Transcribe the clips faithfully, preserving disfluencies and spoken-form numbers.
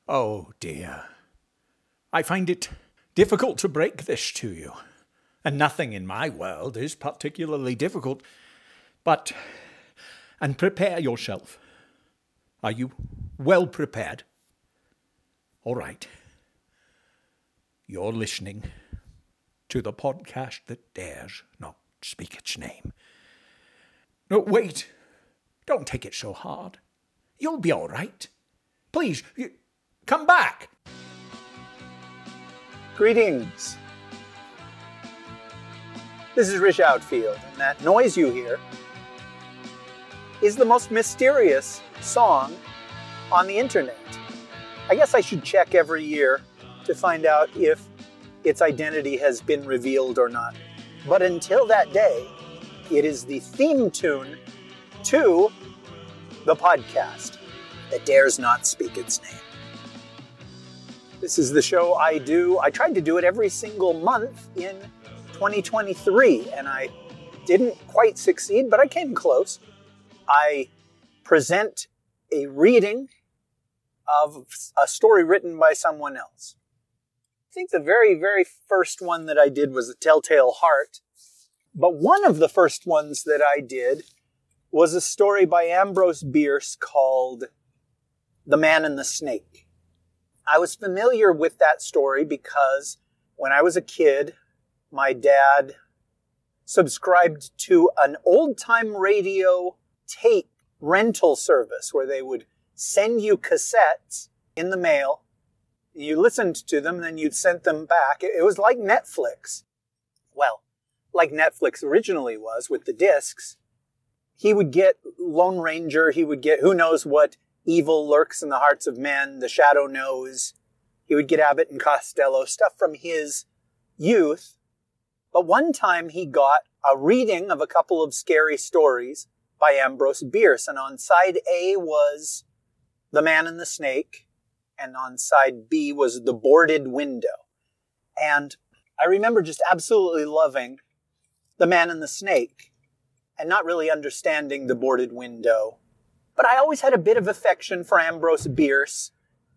Oh, dear. I find it difficult to break this to you, and nothing in my world is particularly difficult. But, and prepare yourself. Are you well prepared? All right. You're listening to the podcast that dares not speak its name. No, wait. Don't take it so hard. You'll be all right. Please, you, come back. Greetings. This is Rich Outfield, and that noise you hear is the most mysterious song on the internet. I guess I should check every year to find out if its identity has been revealed or not. But until that day, it is the theme tune to the podcast that dares not speak its name. This is the show I do. I tried to do it every single month in twenty twenty-three, and I didn't quite succeed, but I came close. I present a reading of a story written by someone else. I think the very, very first one that I did was The Telltale Heart, but one of the first ones that I did was a story by Ambrose Bierce called The Man and the Snake. I was familiar with that story because when I was a kid, my dad subscribed to an old-time radio tape rental service where they would send you cassettes in the mail. You listened to them, then you'd send them back. It was like Netflix. Well, like Netflix originally was with the discs. He would get Lone Ranger. He would get who knows what evil lurks in the hearts of men. The Shadow Knows. He would get Abbott and Costello, stuff from his youth. But one time he got a reading of a couple of scary stories by Ambrose Bierce. And on side A was The Man and the Snake. And on side B was The Boarded Window. And I remember just absolutely loving The Man and the Snake and not really understanding The Boarded Window. But I always had a bit of affection for Ambrose Bierce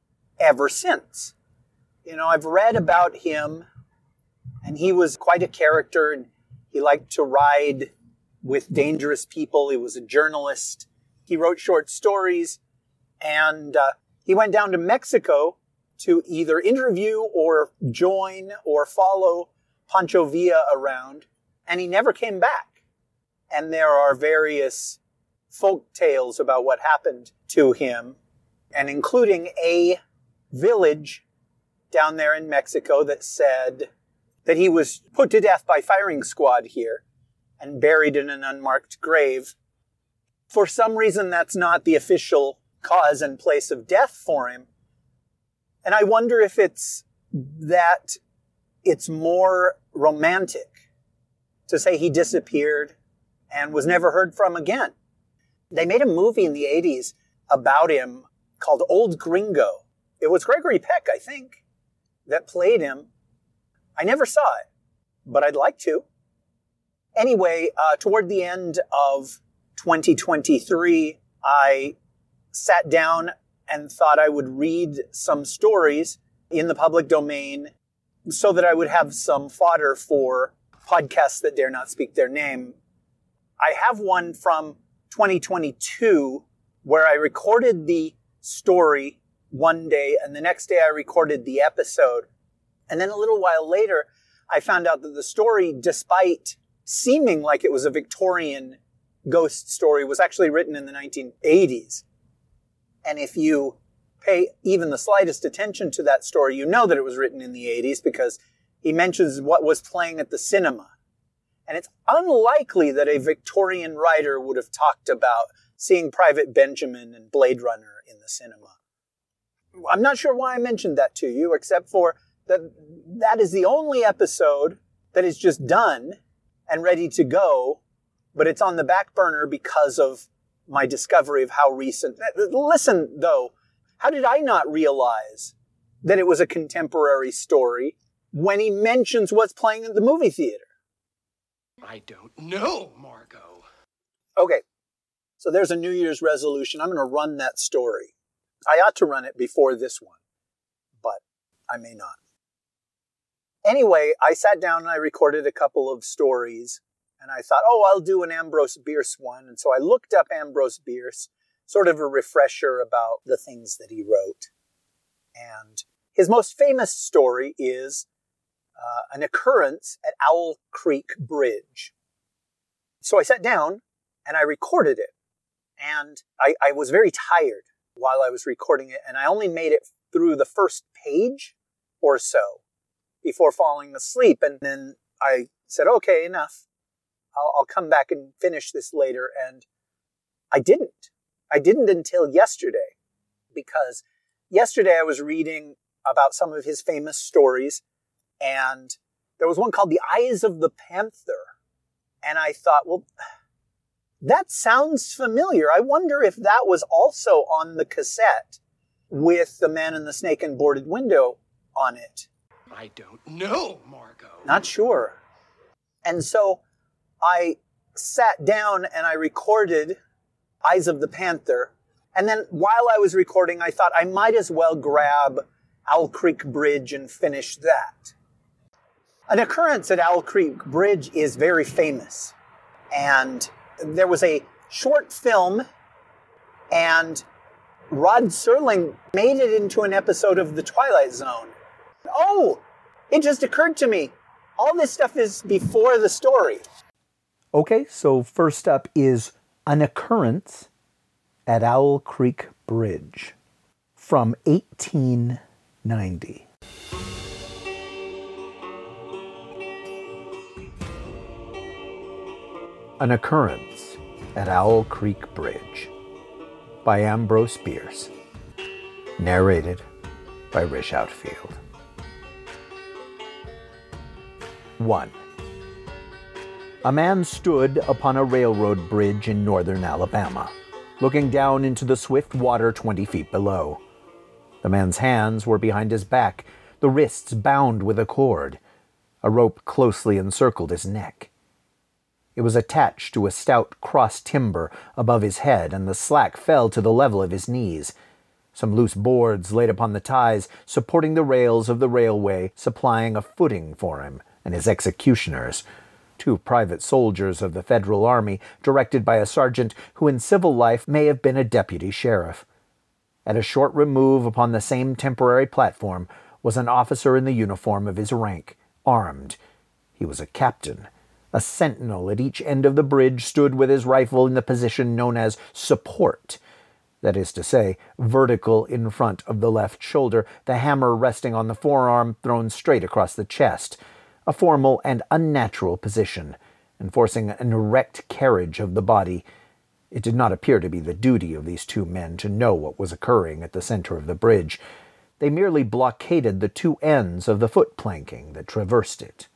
ever since. You know, I've read about him, and he was quite a character, and he liked to ride with dangerous people. He was a journalist. He wrote short stories, and uh, he went down to Mexico to either interview or join or follow Pancho Villa around, and he never came back. And there are various folk tales about what happened to him, and including a village down there in Mexico that said that he was put to death by firing squad here and buried in an unmarked grave. For some reason, that's not the official cause and place of death for him. And I wonder if it's that it's more romantic to say he disappeared and was never heard from again. They made a movie in the eighties about him called Old Gringo. It was Gregory Peck, I think, that played him. I never saw it, but I'd like to. Anyway, uh, toward the end of twenty twenty-three, I sat down and thought I would read some stories in the public domain so that I would have some fodder for podcasts that dare not speak their name. I have one from twenty twenty-two where I recorded the story one day, and the next day I recorded the episode. And then a little while later, I found out that the story, despite seeming like it was a Victorian ghost story, was actually written in the nineteen eighties. And if you pay even the slightest attention to that story, you know that it was written in the eighties because he mentions what was playing at the cinema. And it's unlikely that a Victorian writer would have talked about seeing Private Benjamin and Blade Runner in the cinema. I'm not sure why I mentioned that to you, except for that that is the only episode that is just done and ready to go, but it's on the back burner because of my discovery of how recent... Listen, though, how did I not realize that it was a contemporary story when he mentions what's playing at the movie theater? I don't know, Margot. Okay, so there's a New Year's resolution. I'm going to run that story. I ought to run it before this one. I may not. Anyway, I sat down and I recorded a couple of stories, and I thought, oh, I'll do an Ambrose Bierce one. And so I looked up Ambrose Bierce, sort of a refresher about the things that he wrote. And his most famous story is uh, an occurrence at Owl Creek Bridge. So I sat down and I recorded it. And I, I was very tired while I was recording it, and I only made it through the first page or so before falling asleep. And then I said, okay, enough. I'll, I'll come back and finish this later. And I didn't. I didn't until yesterday, because yesterday I was reading about some of his famous stories, and there was one called The Eyes of the Panther. And I thought, well, that sounds familiar. I wonder if that was also on the cassette with The Man in the Snake and Boarded Window on it. I don't know, Margot. Not sure. And so I sat down and I recorded Eyes of the Panther. And then while I was recording, I thought I might as well grab Owl Creek Bridge and finish that. An occurrence at Owl Creek Bridge is very famous. And there was a short film, and Rod Serling made it into an episode of The Twilight Zone. Oh, it just occurred to me. All this stuff is before the story. Okay, so first up is An Occurrence at Owl Creek Bridge from eighteen ninety. An Occurrence at Owl Creek Bridge by Ambrose Bierce. Narrated by Rish Outfield. one. A man stood upon a railroad bridge in northern Alabama, looking down into the swift water twenty feet below. The man's hands were behind his back, the wrists bound with a cord. A rope closely encircled his neck. It was attached to a stout cross timber above his head, and the slack fell to the level of his knees. Some loose boards laid upon the ties, supporting the rails of the railway, supplying a footing for him and his executioners, two private soldiers of the Federal Army, directed by a sergeant who in civil life may have been a deputy sheriff. At a short remove upon the same temporary platform was an officer in the uniform of his rank, armed. He was a captain. A sentinel at each end of the bridge stood with his rifle in the position known as support, that is to say, vertical in front of the left shoulder, the hammer resting on the forearm thrown straight across the chest, a formal and unnatural position, enforcing an erect carriage of the body. It did not appear to be the duty of these two men to know what was occurring at the center of the bridge. They merely blockaded the two ends of the foot planking that traversed it.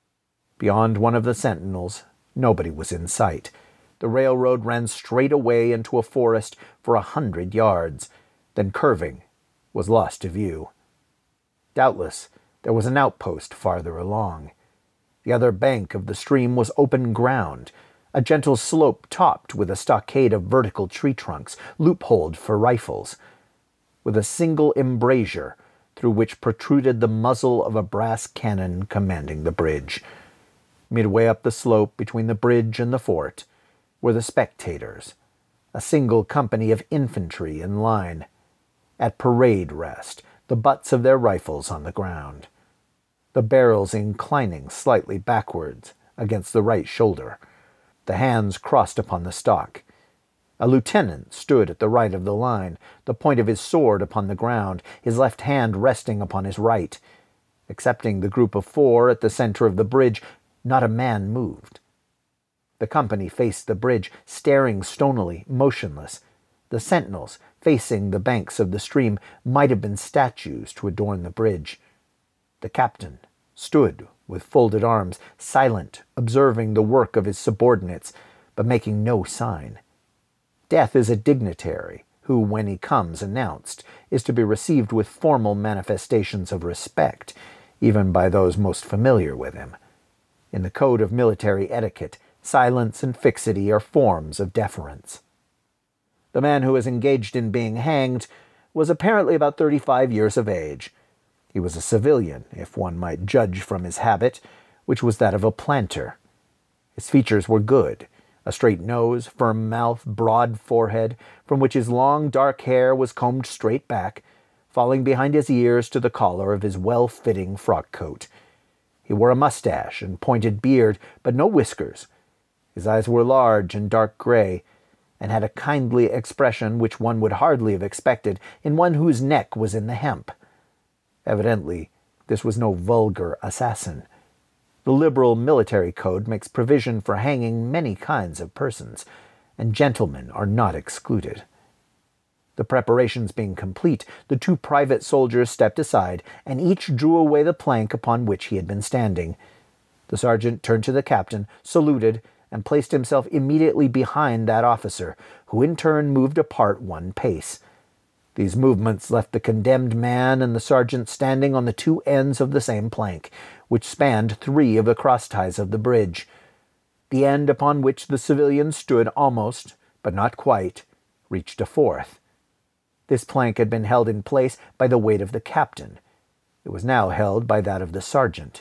Beyond one of the sentinels, nobody was in sight. The railroad ran straight away into a forest for a hundred yards, then curving, was lost to view. Doubtless, there was an outpost farther along. The other bank of the stream was open ground, a gentle slope topped with a stockade of vertical tree trunks, loopholed for rifles, with a single embrasure through which protruded the muzzle of a brass cannon commanding the bridge. Midway up the slope between the bridge and the fort were the spectators, a single company of infantry in line. At parade rest, the butts of their rifles on the ground, the barrels inclining slightly backwards against the right shoulder, the hands crossed upon the stock. A lieutenant stood at the right of the line, the point of his sword upon the ground, his left hand resting upon his right. Excepting the group of four at the center of the bridge, not a man moved. The company faced the bridge, staring stonily, motionless. The sentinels, facing the banks of the stream, might have been statues to adorn the bridge. The captain stood with folded arms, silent, observing the work of his subordinates, but making no sign. Death is a dignitary who, when he comes announced, is to be received with formal manifestations of respect, even by those most familiar with him. In the code of military etiquette, silence and fixity are forms of deference. The man who was engaged in being hanged was apparently about thirty-five years of age. He was a civilian, if one might judge from his habit, which was that of a planter. His features were good, a straight nose, firm mouth, broad forehead, from which his long dark hair was combed straight back, falling behind his ears to the collar of his well-fitting frock coat. He wore a mustache and pointed beard, but no whiskers. His eyes were large and dark gray, and had a kindly expression which one would hardly have expected in one whose neck was in the hemp. Evidently, this was no vulgar assassin. The liberal military code makes provision for hanging many kinds of persons, and gentlemen are not excluded. The preparations being complete, the two private soldiers stepped aside, and each drew away the plank upon which he had been standing. The sergeant turned to the captain, saluted, and placed himself immediately behind that officer, who in turn moved apart one pace. These movements left the condemned man and the sergeant standing on the two ends of the same plank, which spanned three of the cross-ties of the bridge. The end upon which the civilian stood almost, but not quite, reached a fourth. This plank had been held in place by the weight of the captain. It was now held by that of the sergeant.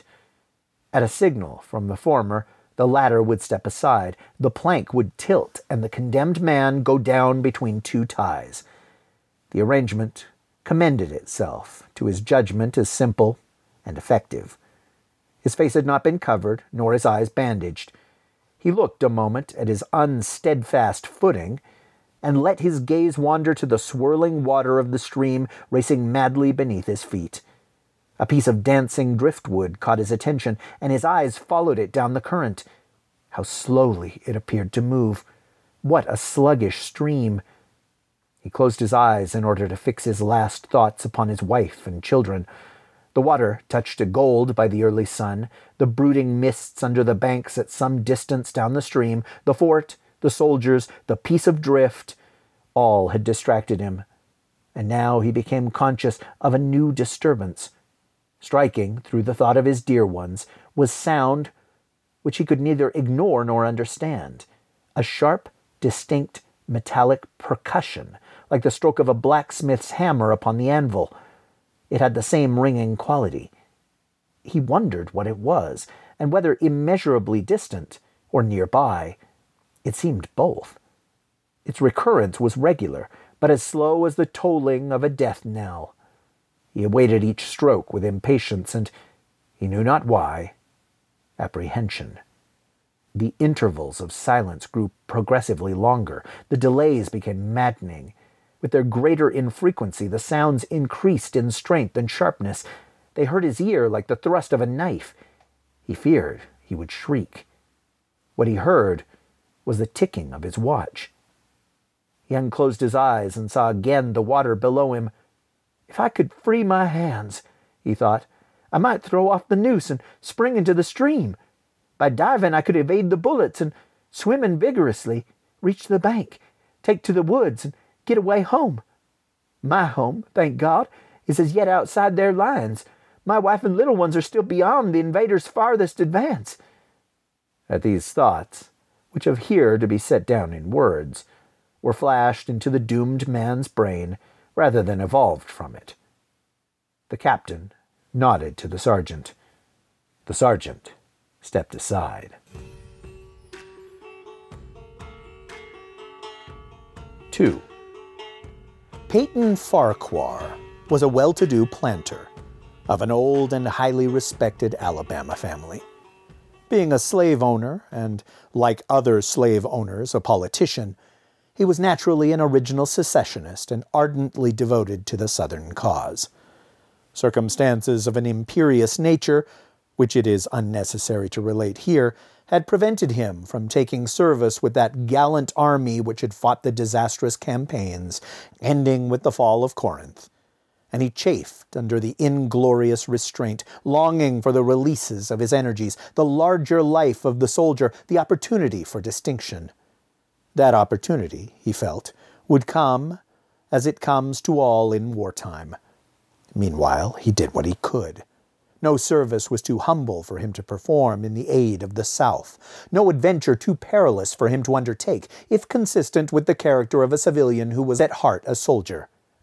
At a signal from the former, the latter would step aside, the plank would tilt, and the condemned man go down between two ties. The arrangement commended itself to his judgment as simple and effective. His face had not been covered, nor his eyes bandaged. He looked a moment at his unsteadfast footing, and let his gaze wander to the swirling water of the stream racing madly beneath his feet. A piece of dancing driftwood caught his attention, and his eyes followed it down the current. How slowly it appeared to move! What a sluggish stream! He closed his eyes in order to fix his last thoughts upon his wife and children. The water, touched to gold by the early sun, the brooding mists under the banks at some distance down the stream, the fort, the soldiers, the piece of drift, all had distracted him. And now he became conscious of a new disturbance. Striking through the thought of his dear ones was sound which he could neither ignore nor understand, a sharp, distinct, metallic percussion, like the stroke of a blacksmith's hammer upon the anvil. It had the same ringing quality. He wondered what it was, and whether immeasurably distant or nearby. It seemed both. Its recurrence was regular, but as slow as the tolling of a death knell. He awaited each stroke with impatience and, he knew not why, apprehension. The intervals of silence grew progressively longer. The delays became maddening. With their greater infrequency, the sounds increased in strength and sharpness. They hurt his ear like the thrust of a knife. He feared he would shriek. What he heard was the ticking of his watch. He unclosed his eyes and saw again the water below him. If I could free my hands, he thought, I might throw off the noose and spring into the stream. By diving I could evade the bullets and, swimming vigorously, reach the bank, take to the woods, and get away home. My home, thank God, is as yet outside their lines. My wife and little ones are still beyond the invaders' farthest advance. At these thoughts, which have here to be set down in words, were flashed into the doomed man's brain rather than evolved from it. The captain nodded to the sergeant. The sergeant stepped aside. Two. Peyton Farquhar was a well-to-do planter of an old and highly respected Alabama family. Being a slave owner, and, like other slave owners, a politician, he was naturally an original secessionist and ardently devoted to the Southern cause. Circumstances of an imperious nature, which it is unnecessary to relate here, had prevented him from taking service with that gallant army which had fought the disastrous campaigns, ending with the fall of Corinth, and he chafed under the inglorious restraint, longing for the releases of his energies, the larger life of the soldier, the opportunity for distinction. That opportunity, he felt, would come as it comes to all in wartime. Meanwhile, he did what he could. No service was too humble for him to perform in the aid of the South, no adventure too perilous for him to undertake, if consistent with the character of a civilian who was at heart a soldier,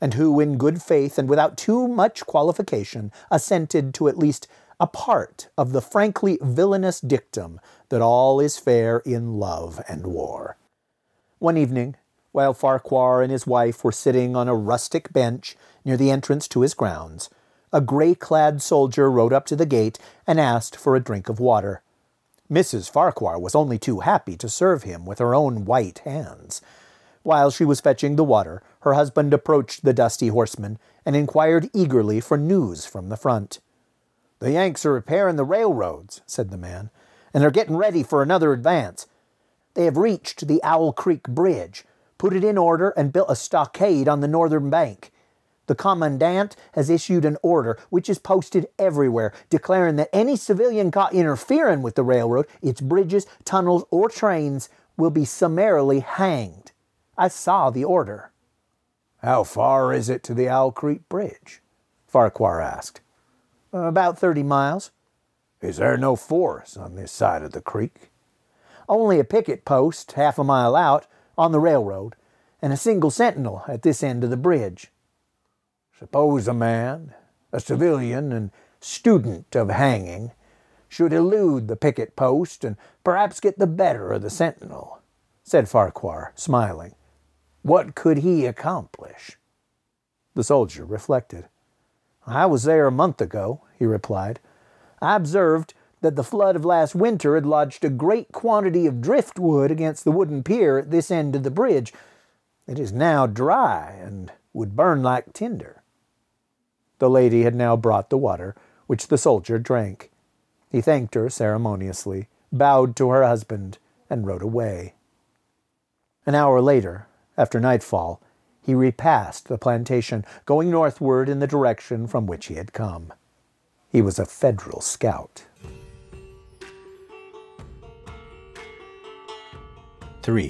and who, in good faith and without too much qualification, assented to at least a part of the frankly villainous dictum that all is fair in love and war. One evening, while Farquhar and his wife were sitting on a rustic bench near the entrance to his grounds, a grey-clad soldier rode up to the gate and asked for a drink of water. Missus Farquhar was only too happy to serve him with her own white hands. While she was fetching the water, her husband approached the dusty horseman and inquired eagerly for news from the front. "The Yanks are repairing the railroads," said the man, "and are getting ready for another advance. They have reached the Owl Creek Bridge, put it in order, and built a stockade on the northern bank. The commandant has issued an order, which is posted everywhere, declaring that any civilian caught interfering with the railroad, its bridges, tunnels, or trains will be summarily hanged. I saw the order." "How far is it to the Owl Creek Bridge?" Farquhar asked. "About thirty miles." "Is there no force on this side of the creek?" "Only a picket post half a mile out, on the railroad, and a single sentinel at this end of the bridge." "Suppose a man, a civilian and student of hanging, should elude the picket post and perhaps get the better of the sentinel," said Farquhar, smiling. "What could he accomplish?" The soldier reflected. "I was there a month ago," he replied. "I observed that the flood of last winter had lodged a great quantity of driftwood against the wooden pier at this end of the bridge. It is now dry and would burn like tinder." The lady had now brought the water, which the soldier drank. He thanked her ceremoniously, bowed to her husband, and rode away. An hour later, after nightfall, he repassed the plantation, going northward in the direction from which he had come. He was a Federal scout. three.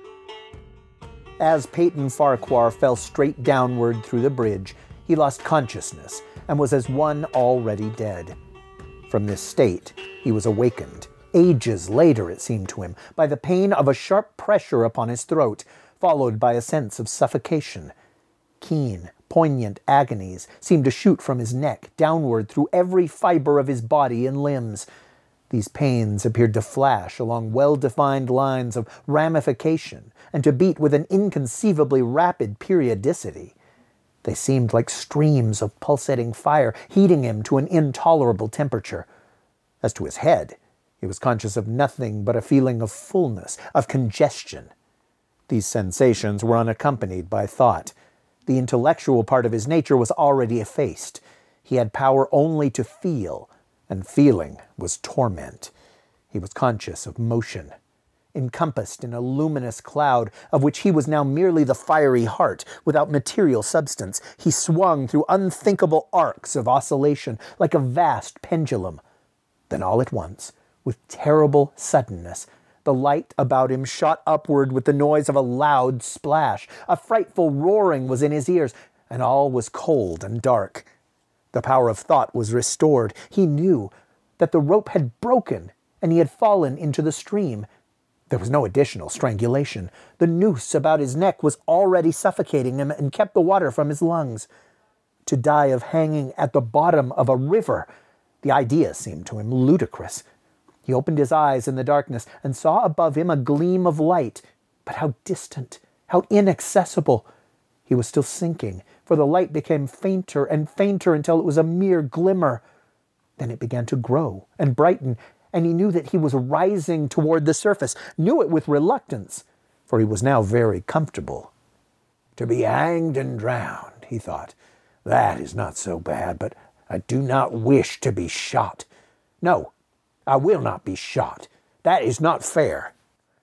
As Peyton Farquhar fell straight downward through the bridge, he lost consciousness and was as one already dead. From this state, he was awakened, ages later it seemed to him, by the pain of a sharp pressure upon his throat, followed by a sense of suffocation. Keen, poignant agonies seemed to shoot from his neck downward through every fiber of his body and limbs. These pains appeared to flash along well-defined lines of ramification and to beat with an inconceivably rapid periodicity. They seemed like streams of pulsating fire, heating him to an intolerable temperature. As to his head, he was conscious of nothing but a feeling of fullness, of congestion. These sensations were unaccompanied by thought. The intellectual part of his nature was already effaced. He had power only to feel, and feeling was torment. He was conscious of motion. Encompassed in a luminous cloud, of which he was now merely the fiery heart, without material substance, he swung through unthinkable arcs of oscillation like a vast pendulum. Then all at once, with terrible suddenness, the light about him shot upward with the noise of a loud splash. A frightful roaring was in his ears, and all was cold and dark. The power of thought was restored. He knew that the rope had broken, and he had fallen into the stream. There was no additional strangulation. The noose about his neck was already suffocating him and kept the water from his lungs. To die of hanging at the bottom of a river, the idea seemed to him ludicrous. He opened his eyes in the darkness and saw above him a gleam of light. But how distant, how inaccessible! He was still sinking, for the light became fainter and fainter until it was a mere glimmer. Then it began to grow and brighten, and he knew that he was rising toward the surface, knew it with reluctance, for he was now very comfortable. To be hanged and drowned, he thought, that is not so bad, but I do not wish to be shot. No, I will not be shot. That is not fair.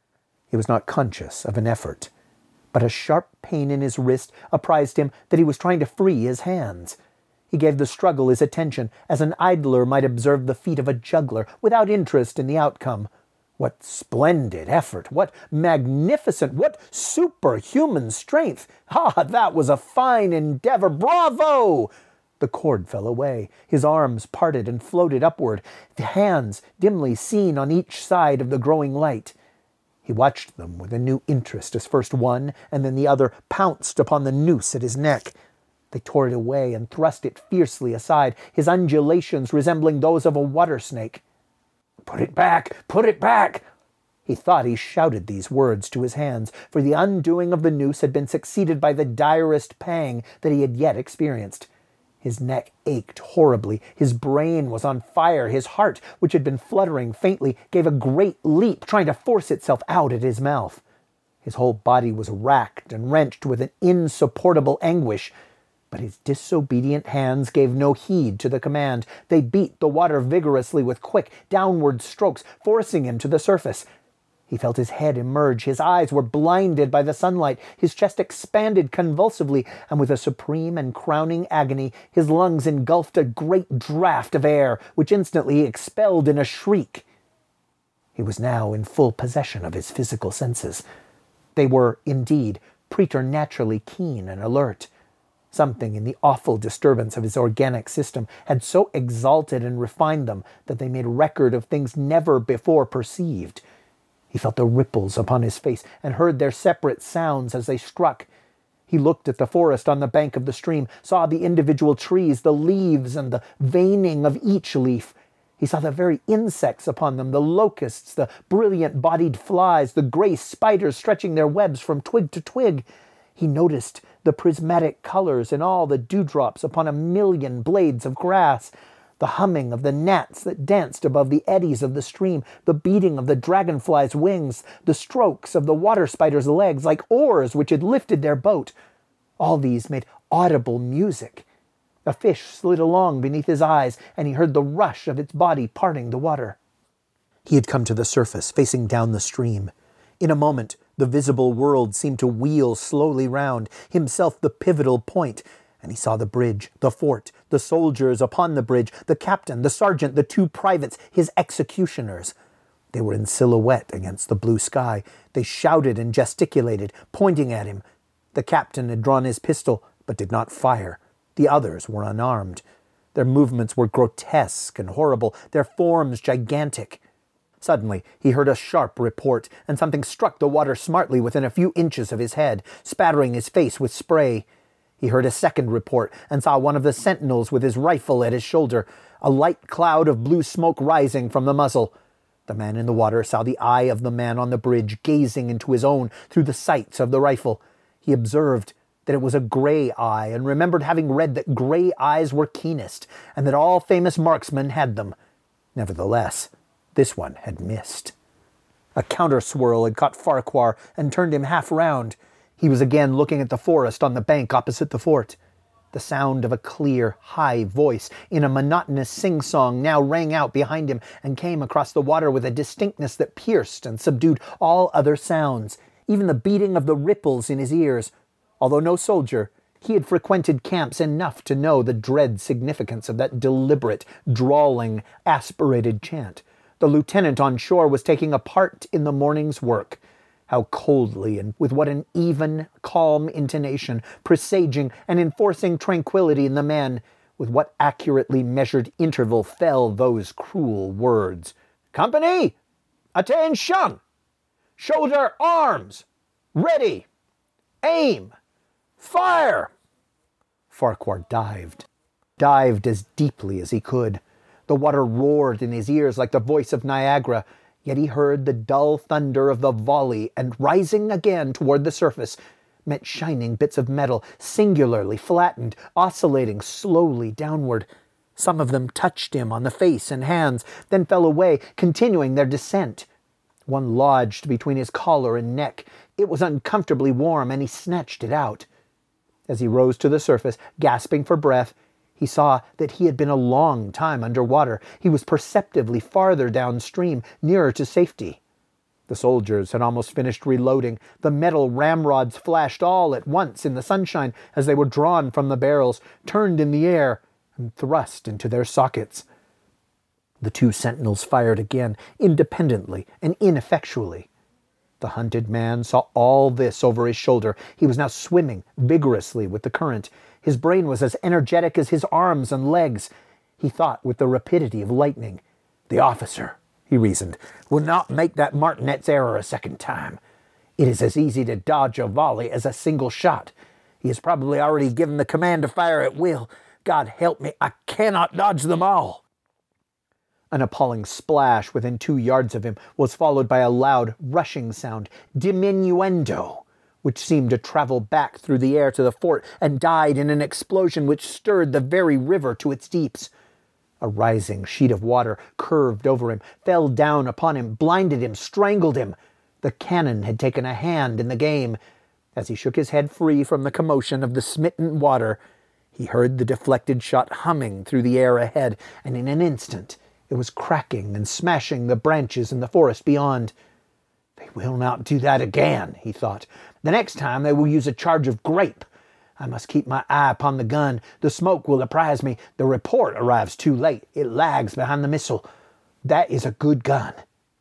He was not conscious of an effort, but a sharp pain in his wrist apprised him that he was trying to free his hands. He gave the struggle his attention, as an idler might observe the feat of a juggler, without interest in the outcome. What splendid effort! What magnificent, what superhuman strength! Ah, that was a fine endeavor! Bravo! The cord fell away. His arms parted and floated upward, the hands dimly seen on each side of the growing light. He watched them with a new interest as first one and then the other pounced upon the noose at his neck. They tore it away and thrust it fiercely aside, his undulations resembling those of a water snake. "Put it back! Put it back!" He thought he shouted these words to his hands, for the undoing of the noose had been succeeded by the direst pang that he had yet experienced. His neck ached horribly, his brain was on fire, his heart, which had been fluttering faintly, gave a great leap, trying to force itself out at his mouth. His whole body was racked and wrenched with an insupportable anguish, but his disobedient hands gave no heed to the command. They beat the water vigorously with quick, downward strokes, forcing him to the surface. He felt his head emerge, his eyes were blinded by the sunlight, his chest expanded convulsively, and with a supreme and crowning agony, his lungs engulfed a great draught of air, which instantly he expelled in a shriek. He was now in full possession of his physical senses. They were, indeed, preternaturally keen and alert. Something in the awful disturbance of his organic system had so exalted and refined them that they made record of things never before perceived. He felt the ripples upon his face and heard their separate sounds as they struck. He looked at the forest on the bank of the stream, saw the individual trees, the leaves, and the veining of each leaf. He saw the very insects upon them, the locusts, the brilliant-bodied flies, the gray spiders stretching their webs from twig to twig. He noticed the prismatic colors in all the dewdrops upon a million blades of grass, the humming of the gnats that danced above the eddies of the stream, the beating of the dragonfly's wings, the strokes of the water spider's legs like oars which had lifted their boat. All these made audible music. A fish slid along beneath his eyes, and he heard the rush of its body parting the water. He had come to the surface, facing down the stream. In a moment, the visible world seemed to wheel slowly round, himself the pivotal point, and he saw the bridge, the fort, the soldiers upon the bridge, the captain, the sergeant, the two privates, his executioners. They were in silhouette against the blue sky. They shouted and gesticulated, pointing at him. The captain had drawn his pistol, but did not fire. The others were unarmed. Their movements were grotesque and horrible, their forms gigantic. Suddenly, he heard a sharp report, and something struck the water smartly within a few inches of his head, spattering his face with spray. He heard a second report, and saw one of the sentinels with his rifle at his shoulder, a light cloud of blue smoke rising from the muzzle. The man in the water saw the eye of the man on the bridge gazing into his own through the sights of the rifle. He observed that it was a gray eye, and remembered having read that gray eyes were keenest, and that all famous marksmen had them. Nevertheless, this one had missed. A counter-swirl had caught Farquhar and turned him half round. He was again looking at the forest on the bank opposite the fort. The sound of a clear, high voice in a monotonous sing-song now rang out behind him and came across the water with a distinctness that pierced and subdued all other sounds, even the beating of the ripples in his ears. Although no soldier, he had frequented camps enough to know the dread significance of that deliberate, drawling, aspirated chant. The lieutenant on shore was taking a part in the morning's work. How coldly and with what an even, calm intonation, presaging and enforcing tranquility in the men, with what accurately measured interval fell those cruel words. "Company! Attention! Shoulder arms! Ready! Aim! Fire!" Farquhar dived. Dived as deeply as he could. The water roared in his ears like the voice of Niagara, yet he heard the dull thunder of the volley, and rising again toward the surface, met shining bits of metal, singularly flattened, oscillating slowly downward. Some of them touched him on the face and hands, then fell away, continuing their descent. One lodged between his collar and neck. It was uncomfortably warm, and he snatched it out. As he rose to the surface, gasping for breath, he saw that he had been a long time under water. He was perceptibly farther downstream, nearer to safety. The soldiers had almost finished reloading. The metal ramrods flashed all at once in the sunshine as they were drawn from the barrels, turned in the air, and thrust into their sockets. The two sentinels fired again, independently and ineffectually. The hunted man saw all this over his shoulder. He was now swimming vigorously with the current. His brain was as energetic as his arms and legs. He thought with the rapidity of lightning. "The officer," he reasoned, "will not make that martinet's error a second time. It is as easy to dodge a volley as a single shot. He has probably already given the command to fire at will. God help me, I cannot dodge them all. An appalling splash within two yards of him was followed by a loud, rushing sound, diminuendo, which seemed to travel back through the air to the fort and died in an explosion which stirred the very river to its deeps. A rising sheet of water curved over him, fell down upon him, blinded him, strangled him. The cannon had taken a hand in the game. As he shook his head free from the commotion of the smitten water, he heard the deflected shot humming through the air ahead, and in an instant it was cracking and smashing the branches in the forest beyond. They will not do that again, he thought. The next time they will use a charge of grape. I must keep my eye upon the gun. The smoke will apprise me. The report arrives too late. It lags behind the missile. That is a good gun.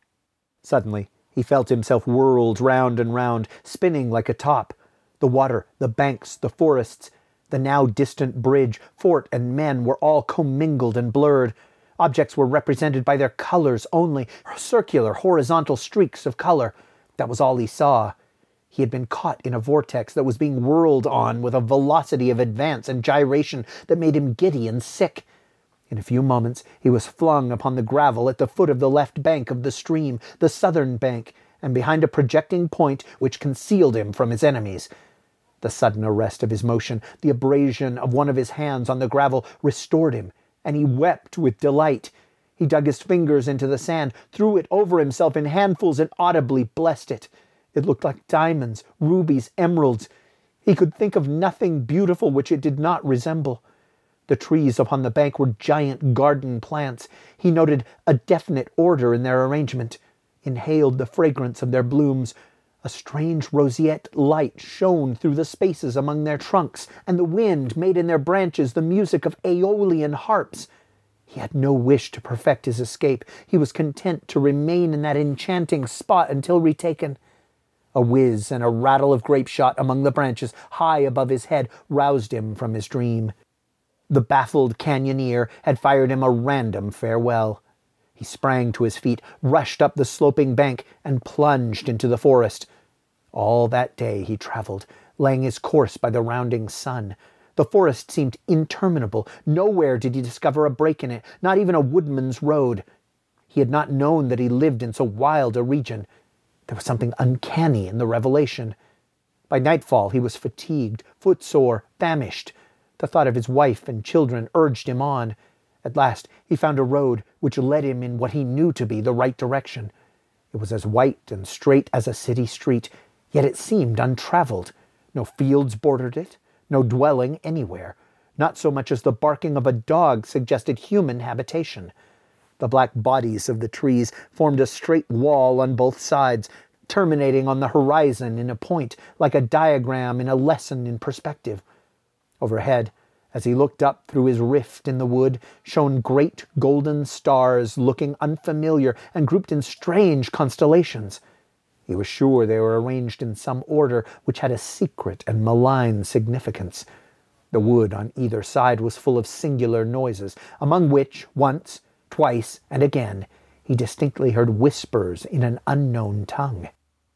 Suddenly, he felt himself whirled round and round, spinning like a top. The water, the banks, the forests, the now distant bridge, fort, and men were all commingled and blurred. Objects were represented by their colors only, circular, horizontal streaks of color. That was all he saw. He had been caught in a vortex that was being whirled on with a velocity of advance and gyration that made him giddy and sick. In a few moments he was flung upon the gravel at the foot of the left bank of the stream, the southern bank, and behind a projecting point which concealed him from his enemies. The sudden arrest of his motion, the abrasion of one of his hands on the gravel, restored him, and he wept with delight. He dug his fingers into the sand, threw it over himself in handfuls, and audibly blessed it. It looked like diamonds, rubies, emeralds. He could think of nothing beautiful which it did not resemble. The trees upon the bank were giant garden plants. He noted a definite order in their arrangement, inhaled the fragrance of their blooms. A strange roseate light shone through the spaces among their trunks, and the wind made in their branches the music of aeolian harps. He had no wish to perfect his escape. He was content to remain in that enchanting spot until retaken. A whiz and a rattle of grape shot among the branches high above his head roused him from his dream. The baffled canyoneer had fired him a random farewell. He sprang to his feet, rushed up the sloping bank, and plunged into the forest. All that day he traveled, laying his course by the rounding sun. The forest seemed interminable. Nowhere did he discover a break in it, not even a woodman's road. He had not known that he lived in so wild a region. There was something uncanny in the revelation. By nightfall he was fatigued, footsore, famished. The thought of his wife and children urged him on. At last he found a road which led him in what he knew to be the right direction. It was as white and straight as a city street, yet it seemed untraveled. No fields bordered it, no dwelling anywhere. Not so much as the barking of a dog suggested human habitation. The black bodies of the trees formed a straight wall on both sides, terminating on the horizon in a point, like a diagram in a lesson in perspective. Overhead, as he looked up through his rift in the wood, shone great golden stars looking unfamiliar and grouped in strange constellations. He was sure they were arranged in some order which had a secret and malign significance. The wood on either side was full of singular noises, among which, once, twice, and again, he distinctly heard whispers in an unknown tongue.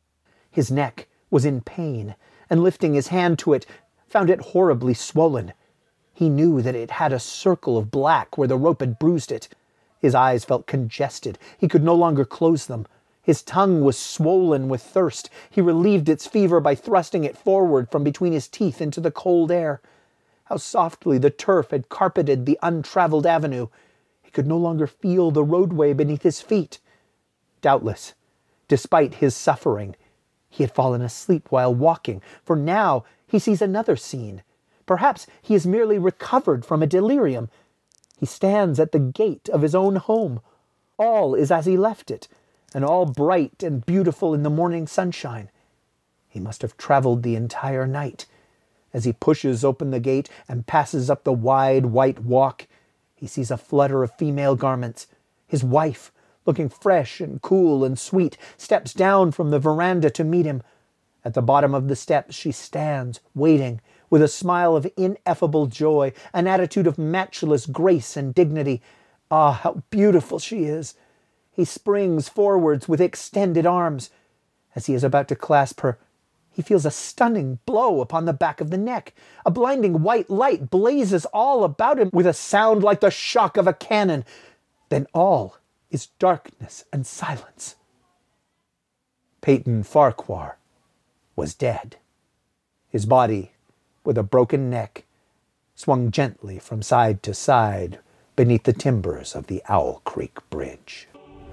His neck was in pain, and lifting his hand to it, found it horribly swollen. He knew that it had a circle of black where the rope had bruised it. His eyes felt congested. He could no longer close them. His tongue was swollen with thirst. He relieved its fever by thrusting it forward from between his teeth into the cold air. How softly the turf had carpeted the untraveled avenue. He could no longer feel the roadway beneath his feet. Doubtless, despite his suffering, he had fallen asleep while walking, for now he sees another scene. Perhaps he is merely recovered from a delirium. He stands at the gate of his own home. All is as he left it, and all bright and beautiful in the morning sunshine. He must have traveled the entire night. As he pushes open the gate and passes up the wide white walk, he sees a flutter of female garments. His wife, looking fresh and cool and sweet, steps down from the veranda to meet him. At the bottom of the steps she stands, waiting, with a smile of ineffable joy, an attitude of matchless grace and dignity. Ah, how beautiful she is! He springs forwards with extended arms. As he is about to clasp her, He feels a stunning blow upon the back of the neck. A blinding white light blazes all about him with a sound like the shock of a cannon. Then all is darkness and silence. Peyton Farquhar was dead. His body, with a broken neck, swung gently from side to side beneath the timbers of the Owl Creek Bridge.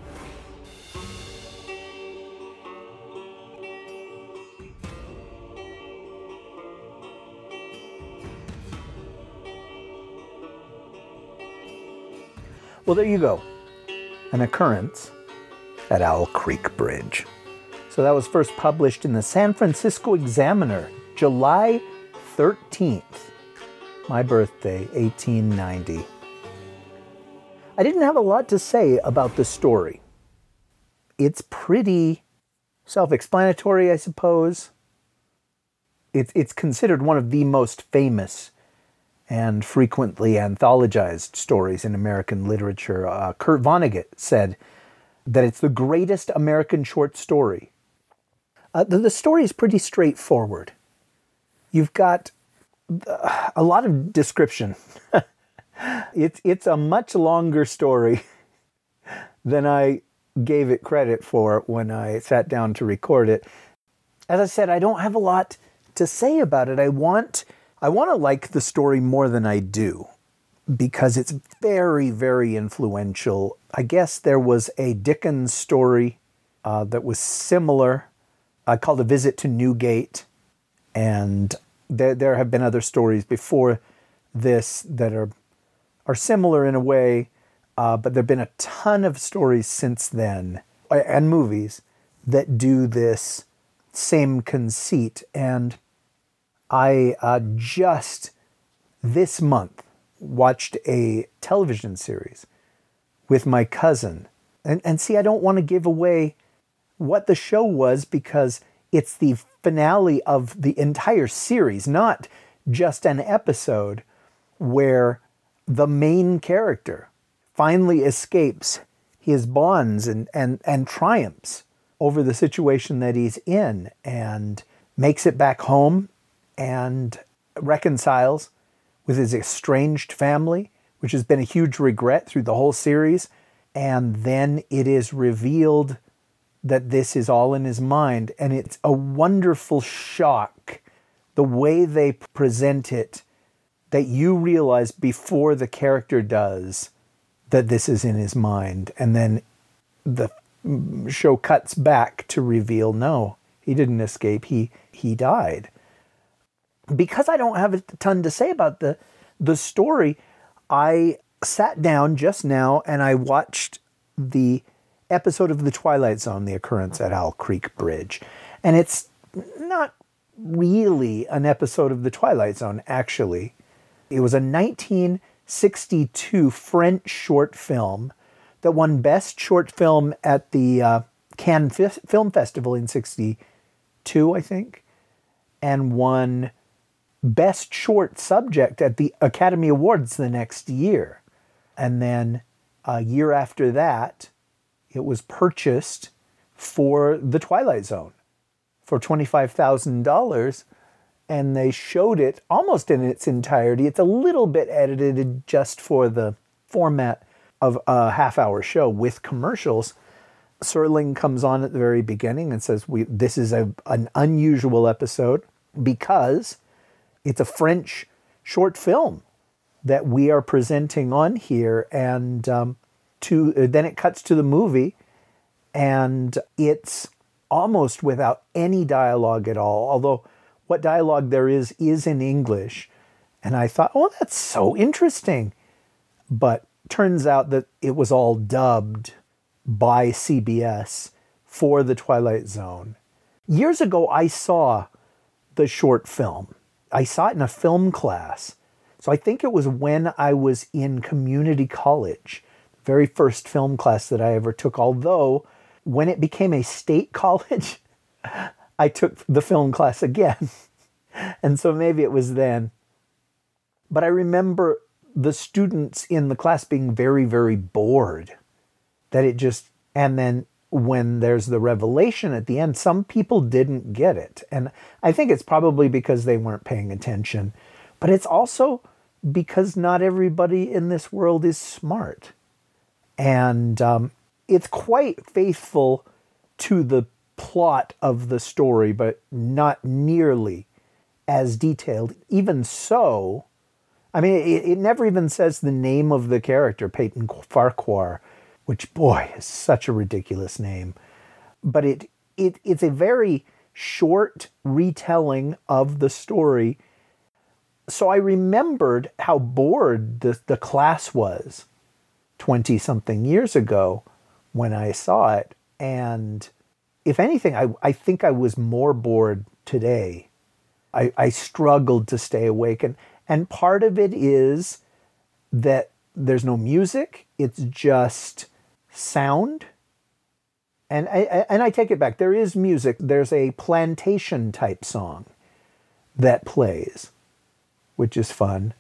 Well, there you go. An occurrence at Owl Creek Bridge. So that was first published in the San Francisco Examiner, July thirteenth. My birthday, eighteen ninety. I didn't have a lot to say about the story. It's pretty self-explanatory, I suppose. It's, it's considered one of the most famous and frequently anthologized stories in American literature. Uh, Kurt Vonnegut said that it's the greatest American short story. Uh, the, the story is pretty straightforward. You've got a lot of description. it's, it's a much longer story than I gave it credit for when I sat down to record it. As I said, I don't have a lot to say about it. I want... I want to like the story more than I do because it's very, very influential. I guess there was a Dickens story uh, that was similar uh, called A Visit to Newgate. And there, there have been other stories before this that are, are similar in a way, uh, but there have been a ton of stories since then, and movies, that do this same conceit. And I uh, just this month watched a television series with my cousin. And, and see, I don't want to give away what the show was because it's the finale of the entire series, not just an episode where the main character finally escapes his bonds and, and, and triumphs over the situation that he's in and makes it back home and reconciles with his estranged family, which has been a huge regret through the whole series. And then it is revealed that this is all in his mind. And it's a wonderful shock, the way they present it, that you realize before the character does that this is in his mind. And then the show cuts back to reveal, no, he didn't escape, he, he died. Because I don't have a ton to say about the, the story, I sat down just now and I watched the episode of The Twilight Zone, The Occurrence at Owl Creek Bridge. And it's not really an episode of The Twilight Zone, actually. It was a nineteen sixty-two French short film that won Best Short Film at the uh, Cannes F- Film Festival in sixty-two, I think, and won Best Short Subject at the Academy Awards the next year. And then a year after that, it was purchased for The Twilight Zone for twenty-five thousand dollars, and they showed it almost in its entirety. It's a little bit edited just for the format of a half-hour show with commercials. Serling comes on at the very beginning and says, "We this is a, an unusual episode because it's a French short film that we are presenting on here." And um, to then it cuts to the movie, and it's almost without any dialogue at all. Although what dialogue there is is in English. And I thought, oh, that's so interesting. But turns out that it was all dubbed by C B S for The Twilight Zone. Years ago, I saw the short film. I saw it in a film class. So I think it was when I was in community college, the very first film class that I ever took. Although, when it became a state college, I took the film class again. And so maybe it was then. But I remember the students in the class being very, very bored. That it just, and then when there's the revelation at the end, some people didn't get it. And I think it's probably because they weren't paying attention, but it's also because not everybody in this world is smart. And um, it's quite faithful to the plot of the story, but not nearly as detailed. Even so, I mean, it, it never even says the name of the character, Peyton Farquhar, which, boy, is such a ridiculous name. But it it it's a very short retelling of the story. So I remembered how bored the, the class was twenty-something years ago when I saw it. And if anything, I, I think I was more bored today. I, I struggled to stay awake. And, and part of it is that there's no music. It's just sound. And I, and I take it back. There is music. There's a plantation type song that plays, which is fun.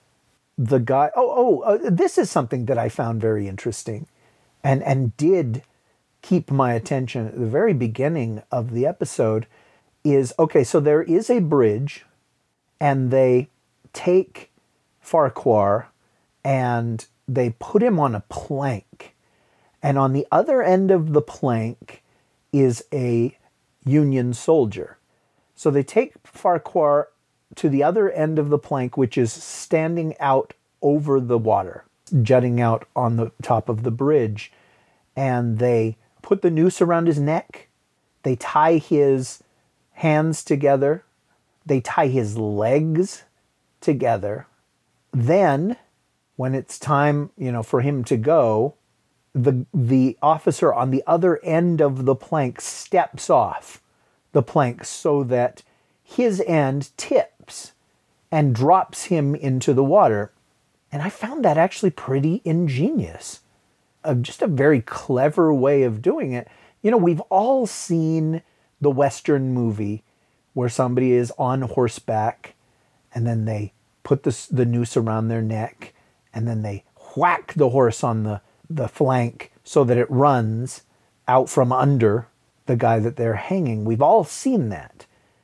The guy, oh, oh, uh, this is something that I found very interesting and, and did keep my attention at the very beginning of the episode is, okay, so there is a bridge and they take Farquhar and they put him on a plank. And on the other end of the plank is a Union soldier. So they take Farquhar to the other end of the plank, which is standing out over the water, jutting out on the top of the bridge. And they put the noose around his neck. They tie his hands together. They tie his legs together. Then, when it's time, you know, for him to go, the the officer on the other end of the plank steps off the plank so that his end tips and drops him into the water. And I found that actually pretty ingenious. Uh, just a very clever way of doing it. You know, we've all seen the Western movie where somebody is on horseback and then they put the, the noose around their neck and then they whack the horse on the, the flank so that it runs out from under the guy that they're hanging. We've all seen that.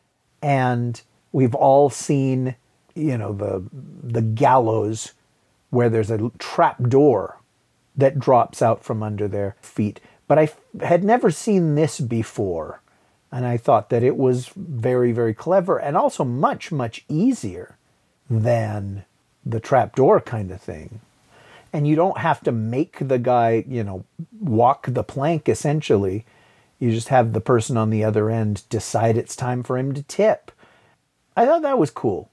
And we've all seen, you know, the the gallows where there's a trap door that drops out from under their feet. But I f- had never seen this before. And I thought that it was very, very clever and also much, much easier than the trap door kind of thing. And you don't have to make the guy, you know, walk the plank, essentially. You just have the person on the other end decide it's time for him to tip. I thought that was cool.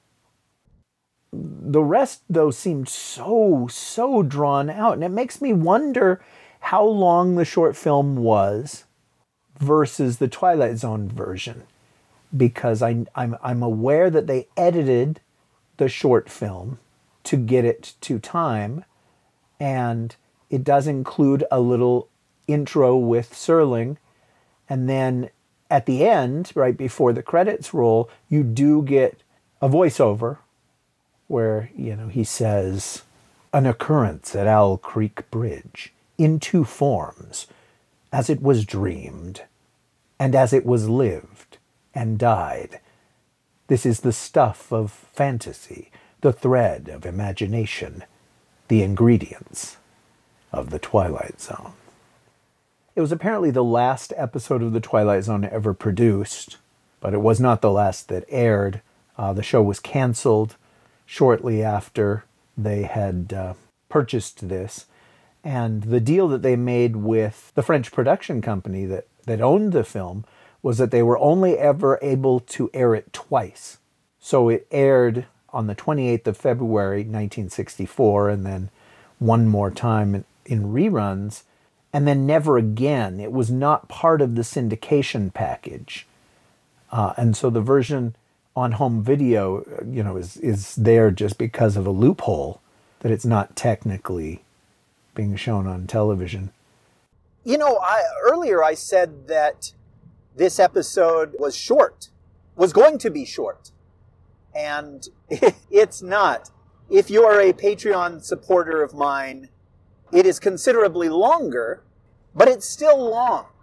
The rest, though, seemed so, so drawn out. And it makes me wonder how long the short film was versus the Twilight Zone version. Because I, I'm, I'm aware that they edited the short film to get it to time. And it does include a little intro with Serling. And then at the end, right before the credits roll, you do get a voiceover where, you know, he says, "An occurrence at Owl Creek Bridge in two forms, as it was dreamed, and as it was lived and died. This is the stuff of fantasy, the thread of imagination, the ingredients of the Twilight Zone." It was apparently the last episode of The Twilight Zone ever produced, but it was not the last that aired. Uh, the show was canceled shortly after they had uh, purchased this. And the deal that they made with the French production company that, that owned the film was that they were only ever able to air it twice. So it aired on the twenty-eighth of February, nineteen sixty-four, and then one more time in, in reruns, and then never again. It was not part of the syndication package. Uh, and so the version on home video, you know, is, is there just because of a loophole that it's not technically being shown on television. You know, I, earlier I said that this episode was short, was going to be short. And it's not. If you are a Patreon supporter of mine, it is considerably longer, but it's still long.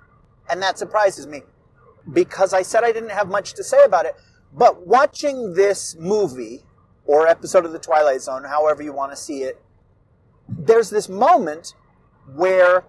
And that surprises me because I said I didn't have much to say about it. But watching this movie or episode of The Twilight Zone, however you want to see it, there's this moment where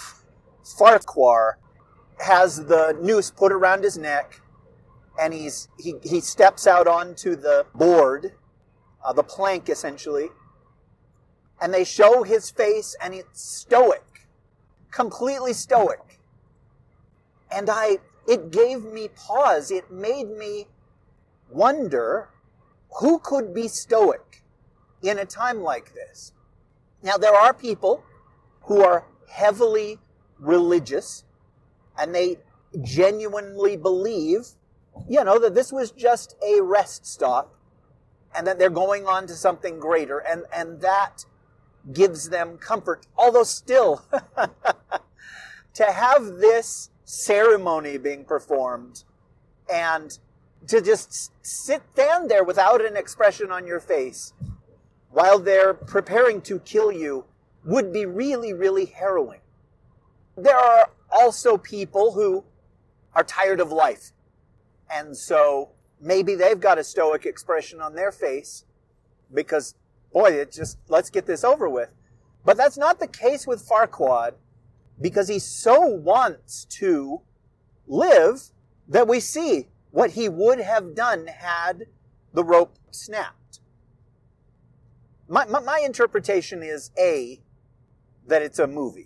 Farquhar has the noose put around his neck, and he's he, he steps out onto the board, uh, the plank essentially, and they show his face, and it's stoic, completely stoic. And I, it gave me pause. It made me wonder who could be stoic in a time like this. Now, there are people who are heavily religious, and they genuinely believe, you know, that this was just a rest stop and that they're going on to something greater, and, and that gives them comfort. Although still, to have this ceremony being performed and to just sit stand there without an expression on your face while they're preparing to kill you would be really, really harrowing. There are also people who are tired of life. And so maybe they've got a stoic expression on their face because, boy, it just, let's get this over with. But that's not the case with Farquaad, because he so wants to live that we see what he would have done had the rope snapped. My, my, my interpretation is, A, that it's a movie.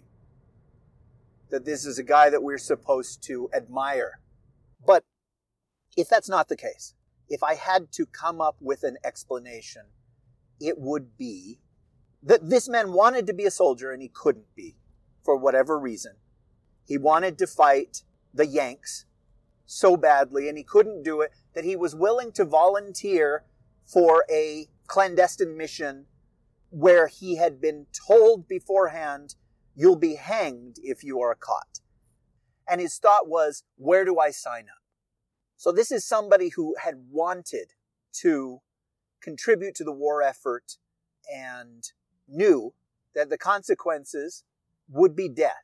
That this is a guy that we're supposed to admire. But if that's not the case, if I had to come up with an explanation, it would be that this man wanted to be a soldier and he couldn't be, for whatever reason. He wanted to fight the Yanks so badly, and he couldn't do it, that he was willing to volunteer for a clandestine mission where he had been told beforehand, you'll be hanged if you are caught. And his thought was, where do I sign up? So this is somebody who had wanted to contribute to the war effort and knew that the consequences would be death.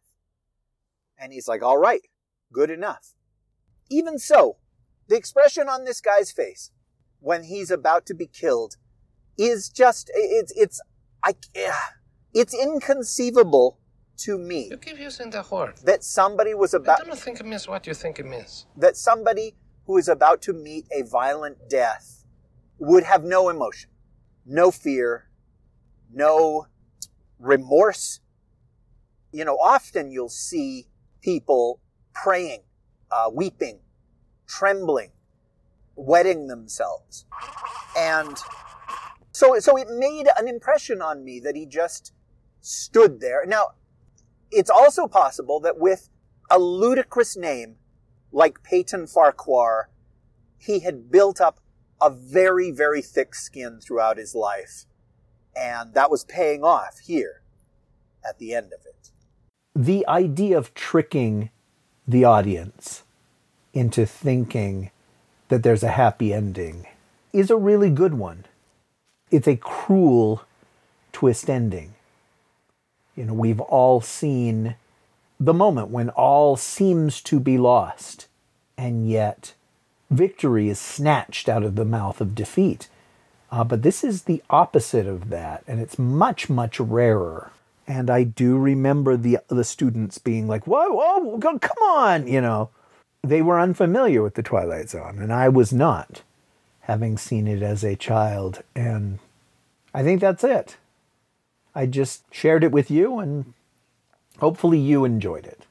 And he's like, all right, good enough. Even so, the expression on this guy's face when he's about to be killed is just, it's, it's, I, it's inconceivable to me. You keep using the word. That somebody was about... I don't think it means what you think it means. That somebody who is about to meet a violent death would have no emotion, no fear, no remorse. You know, often you'll see people praying, uh, weeping, trembling, wetting themselves. And so, so it made an impression on me that he just stood there. Now, it's also possible that with a ludicrous name like Peyton Farquhar, he had built up a very, very thick skin throughout his life. And that was paying off here at the end of it. The idea of tricking the audience into thinking that there's a happy ending is a really good one. It's a cruel twist ending. You know, we've all seen the moment when all seems to be lost, and yet victory is snatched out of the mouth of defeat. Uh, but this is the opposite of that, and it's much, much rarer. And I do remember the the students being like, whoa, whoa, come on, you know. They were unfamiliar with The Twilight Zone, and I was not, having seen it as a child. And I think that's it. I just shared it with you, and hopefully you enjoyed it.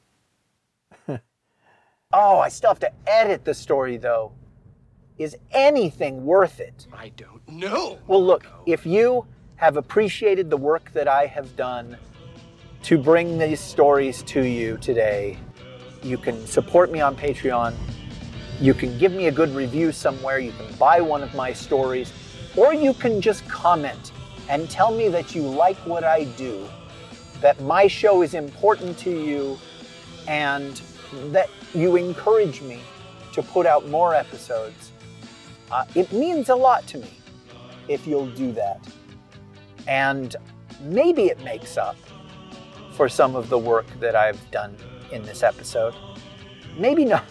Oh, I still have to edit the story, though. Is anything worth it? I don't know. Well, look, if you have appreciated the work that I have done to bring these stories to you today, you can support me on Patreon. You can give me a good review somewhere. You can buy one of my stories. Or you can just comment and tell me that you like what I do, that my show is important to you, and that you encourage me to put out more episodes. Uh, it means a lot to me if you'll do that. And maybe it makes up for some of the work that I've done in this episode. Maybe not.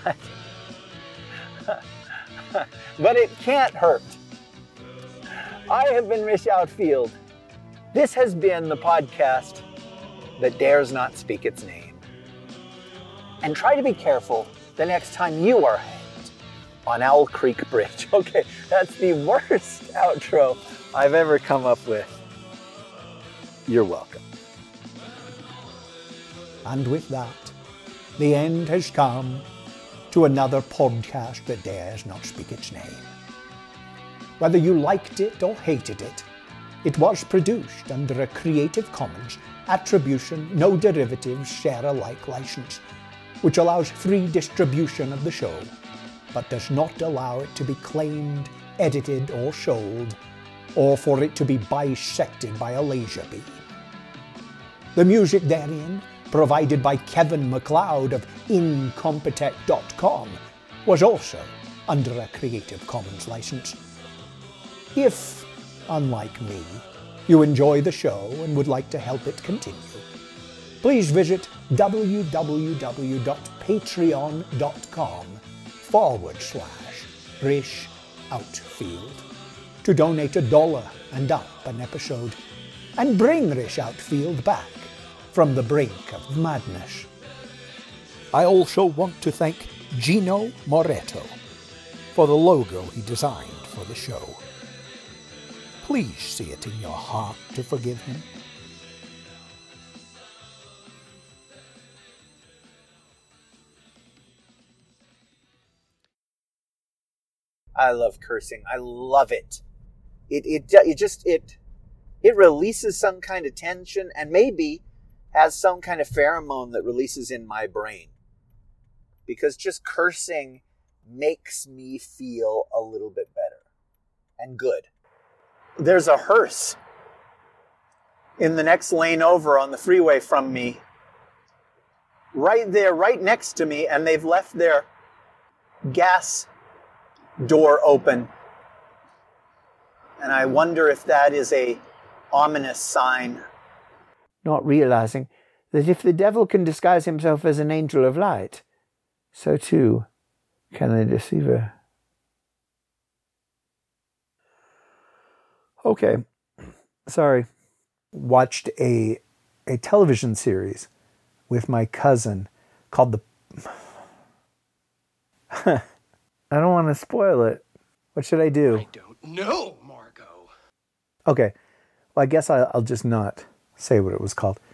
But it can't hurt. I have been Rish Outfield. This has been the podcast that dares not speak its name. And try to be careful the next time you are hanged on Owl Creek Bridge. Okay, that's the worst outro I've ever come up with. You're welcome. And with that, the end has come to another podcast that dares not speak its name. Whether you liked it or hated it, it was produced under a Creative Commons Attribution, No Derivatives, Share Alike license, which allows free distribution of the show, but does not allow it to be claimed, edited, or sold, or for it to be bisected by a laser beam. The music therein, provided by Kevin MacLeod of Incompetech dot com, was also under a Creative Commons license. If, unlike me, you enjoy the show and would like to help it continue, please visit www.patreon.com forward slash Rish Outfield to donate a dollar and up an episode and bring Rish Outfield back from the brink of madness. I also want to thank Gino Moretto for the logo he designed for the show. Please see it in your heart to forgive him. I love cursing. I love it. It it it just it it releases some kind of tension and maybe has some kind of pheromone that releases in my brain. Because just cursing makes me feel a little bit better and good. There's a hearse in the next lane over on the freeway from me. Right there, right next to me, and they've left their gas door open. And I wonder if that is a ominous sign. Not realizing that if the devil can disguise himself as an angel of light, so too can the deceiver. Okay, sorry. Watched a a television series with my cousin called The... I don't want to spoil it. What should I do? I don't know, Margot. Okay, well, I guess I'll, I'll just not say what it was called.